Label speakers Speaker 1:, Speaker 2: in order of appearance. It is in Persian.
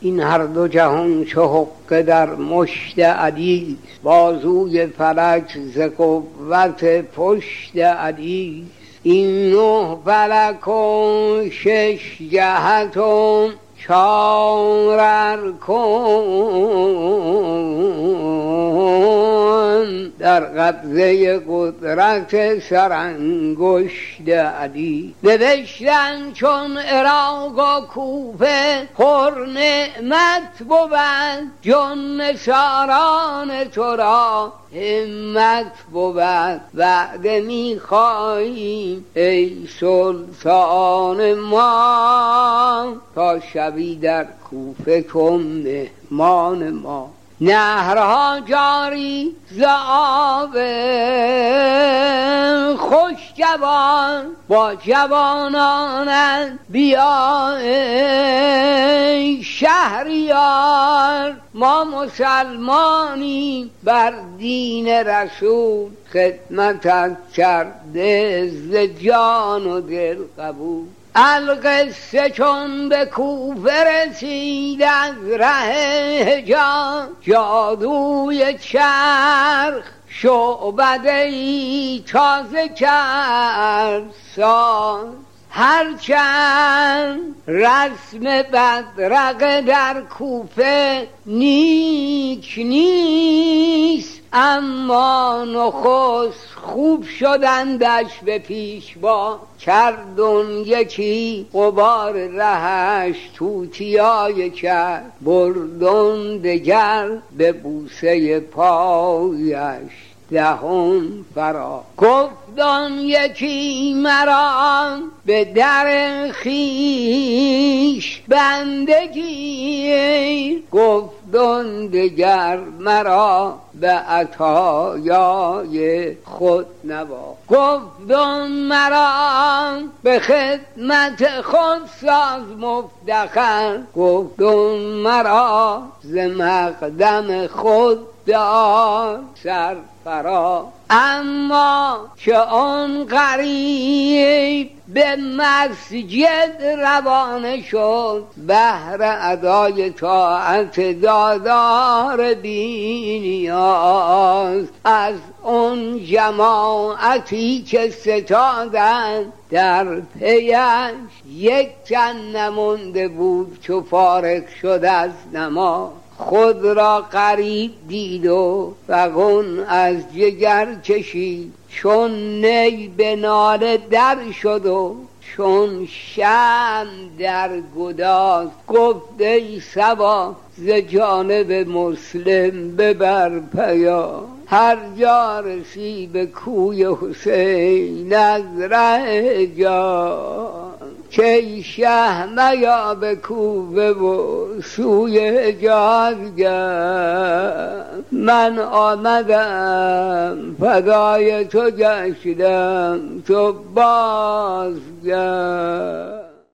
Speaker 1: این هر دو جهان چو حقه در مشت علی، بازوی فلک ز قوت پشت علی. این 9 فلک و 6 جهت و 4 ارکان، در قبضه قدرت سرانگشت علی. نوشتن چون عراق و کوفه پر نعمت بود، جن نثاران تو را همت بود. وعده میخواهیم ای سلطان ما، تا شبی در کوفه کن مهمان ما. نهرها جاری ز آب خوش جوان، با جوانانت بیا ای شهریار. ما مسلمانیم بر دین رسول، خدمتت کرده ز جان و دل قبول. القصه چون به کوفه رسید از ره حجاز، جادوی چرخ شعبده‌ای تازه کرد ساز. هرچند رسم بدرقه در کوفه نیک نیست، اما نخست خوب شدندش به پیشوا. کردن یکی غبار رهش توتیای کرد، بردن دگر به بوسه پایش دهن فرا. گفتن یکی مرا به در خویش بندگی، گفتن دگر مرا به عطایای خود نوا. گفتن مرا به خدمت خود ساز مفتخر، گفتن مرا ز مقدم خود دار سرفرا. اما که آن غریب به مسجد روانه شد، بهر ادای طاعت دادار بی نیاز، از اون جماعتی که ستادن در پیش، یک تن نمونده بود چو فارغ شد از نماز. خود را غریب دید و فغان از جگر کشید، چون نی به ناله در شد و چون شمع در گداز. گفت ای صبا ز جانب مسلم ببر پیام، هر جا رسی به کوی حسین از ره جان. که شه میا به کوفه و سوی حجاز گشت، من آمدم فدای تو گشتم تو باز گشت.